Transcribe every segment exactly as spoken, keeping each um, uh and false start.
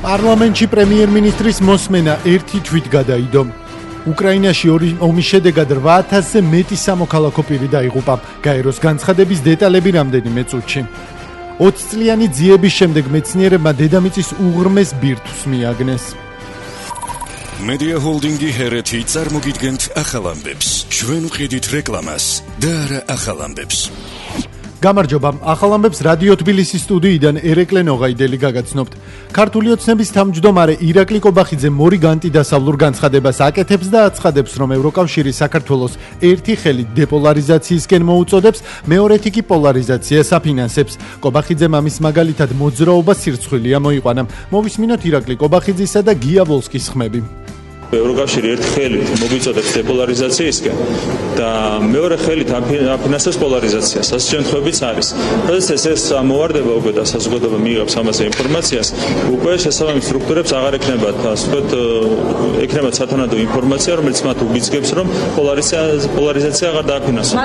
პარლამენტში პრემიერ-მინისტრის მოსმენა ერთი თვით გადაიდო. უკრაინაში ომის შედეგად რვა ათასზე მეტი სამოქალაქო პირი დაიღუპა. გაეროს განცხადების დეტალები რამდენიმე წუთში. ოცი წლიანი ძიების შემდეგ მეცნიერებმა დედამიწის უღრმეს ბირთვს მიაგნეს. Media Holdingi ჰერეთი წარმოგიდგენთ ახალ ამბებს. ჩვენ ვყიდით რეკლამას და არა ახალ ამბებს. გამარჯობა, ახალ ამბებს რადიო თბილისის სტუდიიდან ერეკლე ნოღაიდელი გაგაცნობთ. ქართული ოცნების თავმჯდომარე ირაკლი კობახიძე მორიგანტი დასავლურ განცხადებას აკეთებს და აცხადებს, რომ ევროკავშირი საქართველოს ერთი ხელით დეპოლარიზაციისკენ მოუწოდებს, მეორეთი კი პოლარიზაციას აფინანსებს. კობახიძემ ამის მაგალითად მოძრაობა სირცხვილია მოიყვანა. მოვისმინოთ ირაკლი კობახიძისა და გია ვოლსკის ხმები. ევროკავშირი ერთ ხელით მოგიწოდებს დეპოლარიზაციისკენ და მეორე ხელით აფინანსებს პოლარიზაციას. ასე შემთხვევებიც არის. როდესაც ეს მოვარდება უკვე და საზოგადოება მიიღებს ამაზე ინფორმაციას, უკვე შესაბამის სტრუქტურებს აღარ ექნებათ, ასე ვთქვათ, ექნებათ სათანადო ინფორმაცია, რომელიც მათ უბიძგებს, რომ პოლარიზაცია აღარ დააფინანსოს.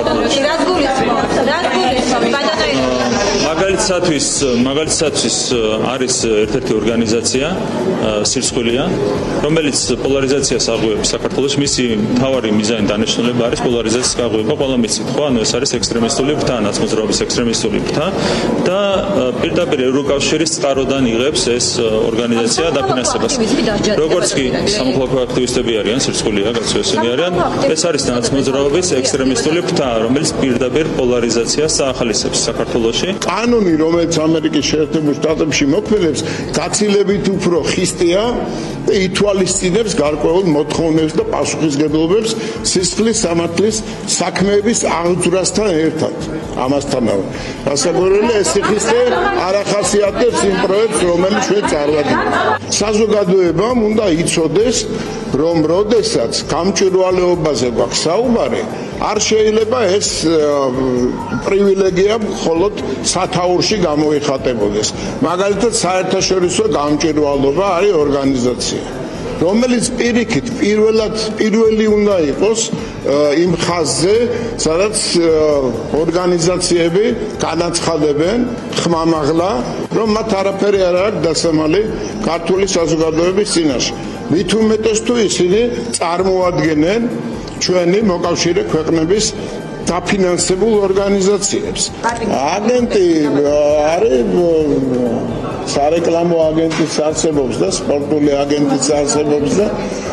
მაგალითსათვის, მაგალითსათვის არის ერთ-ერთი ორგანიზაცია, სირცხვილია, რომელიც პოლარიზაციას აღვივებს საქართველოს. მისი მთავარი მიზანი დანიშნულება არის პოლარიზაციის გაღვივა. ყველა მიცით, ხო? ანუ ეს არის ექსტრემისტული ფრთა, ნაცმოძრაობის ექსტრემისტული ფრთა და პირდაპირ ევროკავშირის წყაროდან იღებს ეს ორგანიზაცია დაფინანსებას. როგორც კი სამოქალაქო აქტივისტები არიან, სირცხვილია, კაცო ესენი არიან, ეს არის ნაცმოძრაობის ექსტრემისტული ფრთა, რომელიც პირდაპირ პოლარიზაციას აახალისებს საქართველოში. კანონი, რომელიც ამერიკის შეერთებულ შტატებში მოქმედებს, გაცილებით უფრო ხისტია და ითვალისწინებს გარკვეულ მოთხოვნებს და პასუხისმგებლობებს სისხლის სამართლის საქმეების აღძვრასთან ერთად. ამასთანავე, გასაგორელი ეს სიხისტე არ ახასიათებს იმ პროექტს, რომელიც ჩვენ წარვადგინებთ. საზოგადოებამ უნდა იცოდეს, რომ როდესაც გამჭვირვალეობაზე გვაქვს საუბარი, არ შეიძლება ეს პრივილეგია მხოლოდ სათაურში გამოიხატებოდეს. მაგალითად, საერთაშორისო გამჭვირვალობა არის ორგანიზაცია, რომელიც პირიქით პირველად პირველი უნდა იყოს იმ ხაზზე, სადაც ორგანიზაციები განაცხადებენ ხმამაღლა, რომ მათ არაფერი არ აქვს დასამალი ქართული საზოგადოების წინაშე. მით უმეტეს თუ ისინი წარმოადგენენ ჩვენი მოკავშირე ქვეყნების დაფინანსებულ ორგანიზაციებს. აგენტი არის სარეკლამო აგენტიც არსებობს და სპორტული აგენტიც არსებობს და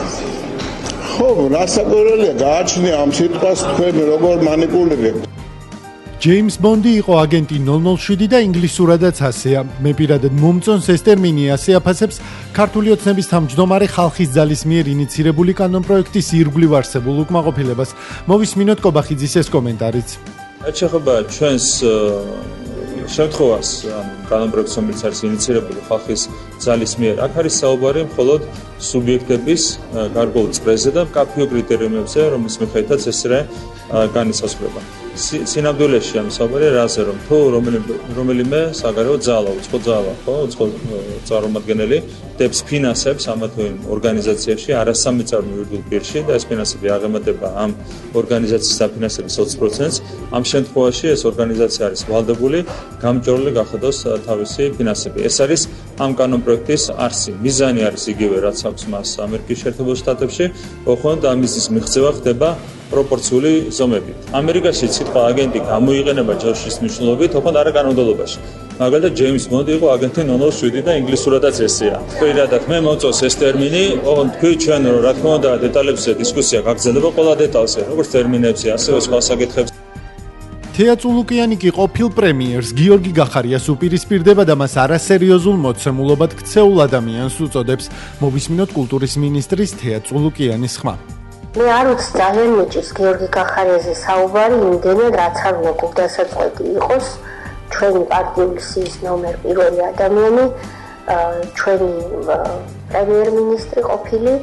ხო, რასაკვირველია, გააჩნია ამ სიტყვას თქვენ როგორ მანიპულირებთ. ჯეიმს ბონდი იყო აგენტი ნულ ნულ შვიდი და ინგლისურადაც ასეა. მე პირადად მომწონს ეს ტერმინი, ასე აფასებს ქართული ოცნების თავმჯდომარე ხალხის ძალის მიერ ინიცირებული კანონპროექტის ირგვლივ არსებულ უკმაყოფილებას. მოვისმინოთ კობახიძის ეს კომენტარიც. რაც შეეხება ჩვენს შემთხვევას, ანუ კანონპროექტს, რომელიც არის ინიცირებული ხალხის ძალის მიერ, აქ არის საუბარი მხოლოდ სუბიექტების გარკვეულ წრეზე და მკაფიო კრიტერიუმებზე, რომლის მიხედვითაც ესრე განისაზღვრება. სინამდვილეში ამ საუბარია რაზე, რომ თუ რომელიმე საგარეო ძალა, უცხო ძალა, ხო, უცხო წარმომადგენელი დებს ფინანსებს ამა თუ იმ ორგანიზაციაში არასამეწარმო იურიდიულ პირში და ეს ფინანსები აღემატება ამ ორგანიზაციის დაფინანსების ოცი პროცენტს, ამ შემთხვევაში ეს ორგანიზაცია არის ვალდებული გამჭვირვალე გახადოს თავისი ფინანსები. ეს არის ამ კანონპროექტის არსი. მიზანი არის იგივე, რაც აქვს მას ამერიკის შეერთებულ შტატებში, ოღონდ ამის მიღწევა ხდება პროპორციული ზომებით. ამერიკაში სიტყვა აგენტი გამოიყენება ჯოშის მნიშვნელობით, ოღონდ არა კანონმდებლობაში. მაგალითად, ჯეიმს ბონდი იყო აგენტი ნულ ნულ შვიდი და ინგლისურადაც ესეა. პირადად მე მოწონს ეს ტერმინი, ოღონდ თქვი ჩვენ რა თქმა უნდა დეტალებზე დისკუსია გაგრძელდება ყველა დეტალზე, როგორც ტერმინებზე, ასევე სხვა საკითხებზე. თეა წულუკიანი კი ყოფილ პრემიერს გიორგი გახარიას უპირისპირდება და მას არასერიოზულ მოცემულობად ქცეულ ადამიანს უწოდებს. მოვისმინოთ კულტურის მინისტრის თეა წულუკიანის ხმა. მე არ ვიცი, ძალიან მიჭირს გიორგი გახარიაზე საუბარი იმდენად, რაც არ უნდა გულდასაწყვეტი იყოს ჩვენი პარტიული სიის ნომერ პირველი ადამიანი, ჩვენი პრემიერ-მინისტრი ყოფილი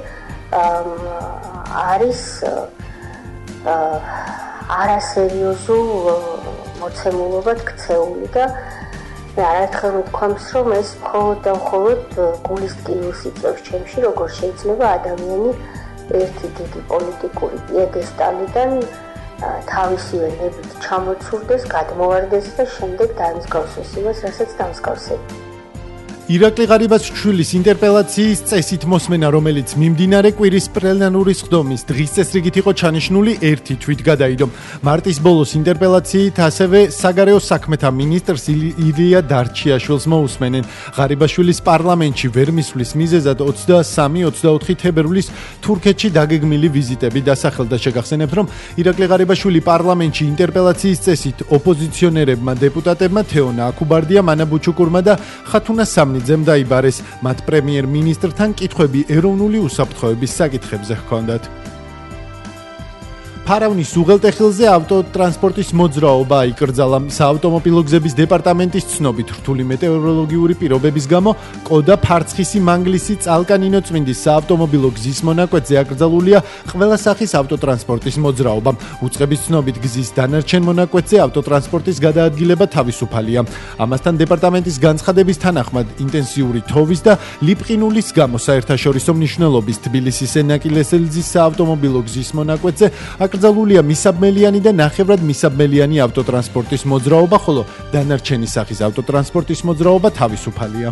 არის არასერიოზულ მოცემულობად ქცეული და მე არაერთხელ მithქვამს, რომ ეს მხოლოდ და მხოლოდ გულის ტკივილს იწევს ჩემში, როგორ შეიძლება ადამიანი ერთი დიდი პოლიტიკური პიედესტალიდან თავისივე ნებით ჩამოცურდეს, გადმოვარდეს და შემდეგ დაამსგავსოს იმას, რასაც დაამსგავსებია. ირაკლი ღარიბაშვილის ინტერპელაციის წესით მოსმენა, რომელიც მიმდინარე კვირის პლენარული სხდომის დღის წესრიგით იყო ჩანიშნული, ერთი თვით გადაიდო. მარტის ბოლოს ინტერპელაციით ასევე საგარეო საქმეთა მინისტრს ილია დარჩიაშვილს მოусმენენ. ღარიბაშვილის პარლამენტში ვერ მისვლის მიზეზად ოცდასამი ოცდაოთხი თებერვლის თურქეთში დაგეგმილი ვიზიტები დასახელდა. შეგახსენებთ, რომ ირაკლი ღარიბაშვილი პარლამენტში ინტერპელაციის წესით ოპოზიციონერებმა დეპუტატებმა თეონა აქუბარდია, მანა ბუჩუკურმა და ხათუნა სამნიძემ დაიბარეს. მათ პრემიერ-მინისტრთან კითხვები ეროვნული უსაფრთხოების საკითხებზე ჰქონდათ. ფარავნის უღელტეხილზე ავტოტრანსპორტის მოძრაობა იკრძალა. საავტომობილო გზების დეპარტამენტის ცნობით, რთული მეტეოროლოგიური პირობების გამო კოდა ფარცხისი მანგლისი წალკანინო წმინდის საავტომობილო გზის მონაკვეთზე აკრძალულია ყველა სახის ავტოტრანსპორტის მოძრაობა. უწყების ცნობით, გზის დანარჩენ მონაკვეთზე ავტოტრანსპორტის გადაადგილება თავისუფალია. ამასთან დეპარტამენტის განცხადების თანახმად, ინტენსიური თოვის და ლიპყინულის გამო საერთაშორისო მნიშვნელობის თბილისის ენაკილესელძის საავტომობილო გზის მონაკვეთზე აკრძალულია მისაბმელიანი და ნახევრად მისაბმელიანი ავტოტრანსპორტის მოძრაობა, ხოლო დანარჩენი სახის ავტოტრანსპორტის მოძრაობა თავისუფალია.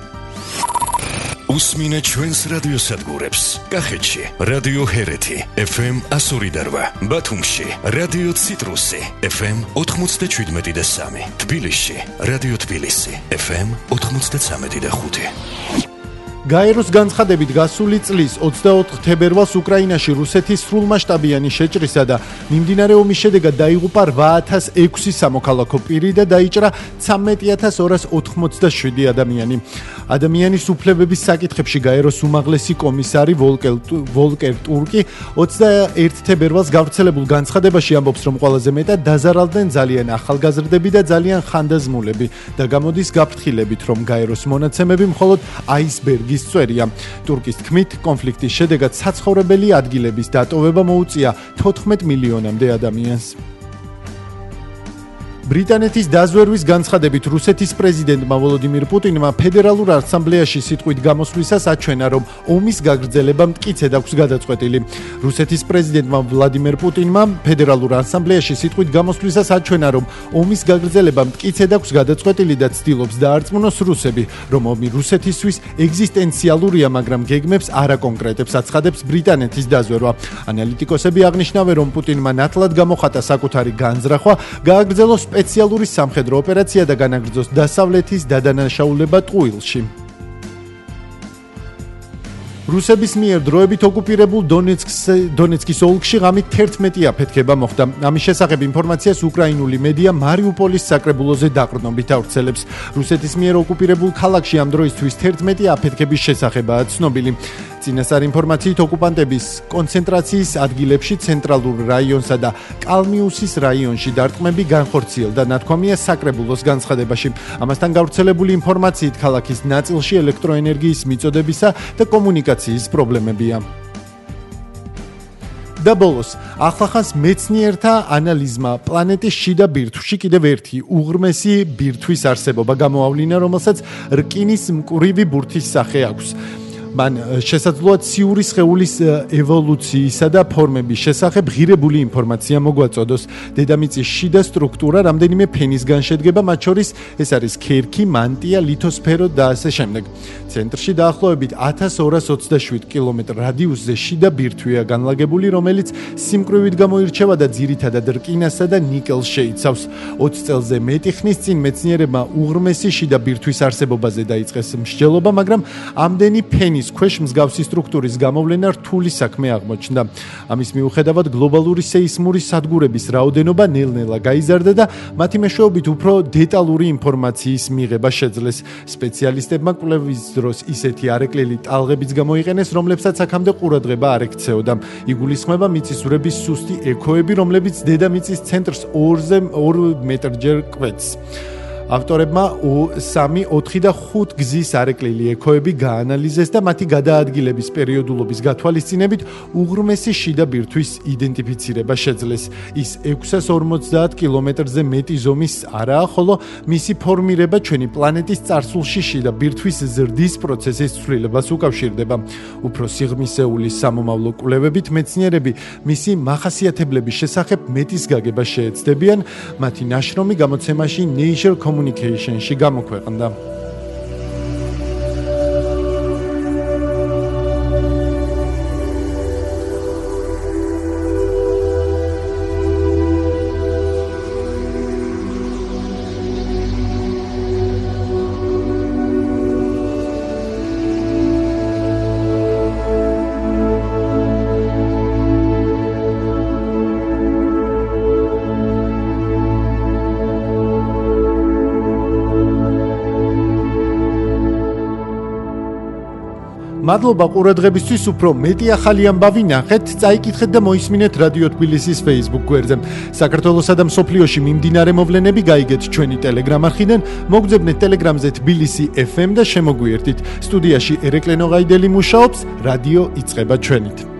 უსმინე ჩვენს რადიოსადგურებს. კახეთში რადიო ჰერეთი ეფ ემ εκατო ორი და რვა, ბათუმში რადიო ციტრუსი ეფ ემ ოთხმოცდაშვიდმეტი და სამი, თბილისში რადიო თბილისი ეფ ემ ოთხმოცდაცამეტი და ხუთი. გაეროს განცხადებით, გასული წლის ოცდაოთხ თებერვალს უკრაინაში რუსეთის სრულმასშტაბიანი შეჭრისა და მიმდინარე ომის შედეგად დაიღუპა რვა ათას ექვსი სამოქალაქო პირი და დაიჭრა ცამეტი ათას ორას ოთხმოცდაშვიდი ადამიანი. ადამიანის უფლებების საკითხებში გაეროს უმაღლესი კომისარი ვოლკერ ტურკი ოცდაერთ თებერვალს გავრცელებულ განცხადებაში ამბობს, რომ ყველაზე მეტად დაზარალდნენ ძალიან ახალგაზრდები და ძალიან ხანდაზმულები და გამოდის გაფრთხილებით, რომ გაეროს მონაცემები მხოლოდ აისბერგი ისწორია. ტურკის თქმით, კონფლიქტის შედეგად საცხოვრებელი ადგილების დატოვება მოუწია თოთხმეტ მილიონამდე ადამიანს. ბრიტანეთის დაზვერვის განცხადებით, რუსეთის პრეზიდენტმა ვოლოდიმირ პუტინმა ფედერალურ ასამბლეაში სიტყვით გამოსვლისას აჩვენა, რომ ომის გაგრძელება მტკიცედ აქვს გადაწყვეტილი. რუსეთის პრეზიდენტმა ვლადიმერ პუტინმა ფედერალურ ასამბლეაში სიტყვით გამოსვლისას აჩვენა, რომ ომის გაგრძელება მტკიცედ აქვს გადაწყვეტილი და ცდილობს დაარწმუნოს რუსები, რომ ომი რუსეთისთვის ეგზისტენციალურია, მაგრამ გეგმებს არ აკონკრეტებს, აცხადებს ბრიტანეთის დაზვერვა. ანალიტიკოსები აღნიშნავენ, რომ პუტინმა ნათლად გამოხატა საკუთარი განზრახვა, გააგრძელოს სპეციალური სამხედრო ოპერაცია და განაგრძოს დასავლეთის დადანაშაულება ტყუილში. რუსების მიერ დროებით ოკუპირებულ დონეცკის ოლქში ღამით თერთმეტი აფეთქება მოხდა. ამის შესახებ ინფორმაციას უკრაინული მედია მარიუპოლის საკრებულოზე დაყრდნობით ავრცელებს. რუსეთის მიერ ოკუპირებულ ქალაქში ამ დროისთვის თერთმეტი აფეთქების შესახებაა ცნობილი. წინასწარ ინფორმაციით, ოკუპანტების კონცენტრაციის ადგილებში ცენტრალურ რაიონსა და კალმიუსის რაიონში დარტყმები განხორციელდა, ნათქვამია საკრებულოს განცხადებაში. ამასთან გავრცელებული ინფორმაციით, ქალაქის ნაწილში ელექტროენერგიის მიწოდებისა და კომუნიკაციის პრობლემებია. და ბოლოს, ახლახანს მეცნიერთა ანალიზმა პლანეტის შიდა ბირთვში კიდევ ერთი უღრმესი ბირთვის არსებობა გამოავლინა, რომელსაც რკინის მკვრივი ბურთის სახე აქვს. მან შესაძლოა ციური სხეულის ევოლუციისა და ფორმების შესახებ ღირებული ინფორმაცია მოგვაწოდოს. დედამიწის შიდა სტრუქტურა რამდენიმე ფენისგან შედგება, მათ შორის ეს არის ქერქი, მანტია, ლითოსფერო და ასე შემდეგ. ცენტრში დაახლოებით ათას ორას ოცდაშვიდ კილომეტრ რადიუსზე შიდა ბირთვია განლაგებული, რომელიც სიმკვრივით გამოირჩევა და ძირითადად რკინასა და ნიკელს შეიცავს. ოცი წელზე მეტი ხნის წინ მეცნიერებმა უღრმესი შიდა ბირთვის არსებობაზე დაიწყეს მსჯელობა, მაგრამ ამდენი ფენის ქვეშ მსგავსი სტრუქტურის გამოვლენა რთული საქმე აღმოჩნდა. ამის მიუხედავად გლობალური სეისმური სადგურების რაოდენობა ნელ-ნელა გაიზარდა და მათი მეშვეობით უფრო დეტალური ინფორმაციის მიღება შეძლეს. სპეციალისტებმა კვლევის დროს ისეთი არეკლელი ტალღებიც გამოიყენეს, რომლებსაც აქამდე ყურადღება არ ექცეოდა. იგულისხმება მიწისძვრების სუსტი ექოები, რომლებიც დედამიწის ცენტრს ორზე ორ მეტრჯერ კვეთს. ავტორებმა სამი, ოთხი და ხუთი გზის არეკლელი ექოები გაანალიზეს და მათი გადაადგილების პერიოდულობის გათვალისწინებით უღრმესი შიდა ბირთვის იდენტიფიცირება შეძლეს. ის ექვსას ორმოცდაათ კილომეტრზე მეტი ზომის არაა, ხოლო მისი ფორმირება ჩვენი პლანეტის წარსულში შიდა ბირთვის ზრდის პროცესის ცვლილებას უკავშირდება. უფრო სიღრმისეული სამომავლო კვლევებით მეცნიერები მისი მახასიათებლების შესახებ მეტის გაგება შეეცდებიან. მათი ნაშრომი გამოცემაში Nature Communication-ში გამოქვეყნდა. მადლობა ყურადღებისთვის, უფრო მეტი ახალი ამბავი ნახეთ, წაიკითხეთ და მოისმინეთ რადიო თბილისის Facebook გვერდზე. საქართველოსა და მსოფლიოში მიმდინარე მოვლენები გაიგეთ ჩვენი Telegram არხიდან, მოგძებნეთ Telegram-ზე თბილისი ეფ ემ და შემოგვიერთით. სტუდიაში ერეკლე ნოღაიდელი მუშაობს, რადიო იწყება ჩვენით.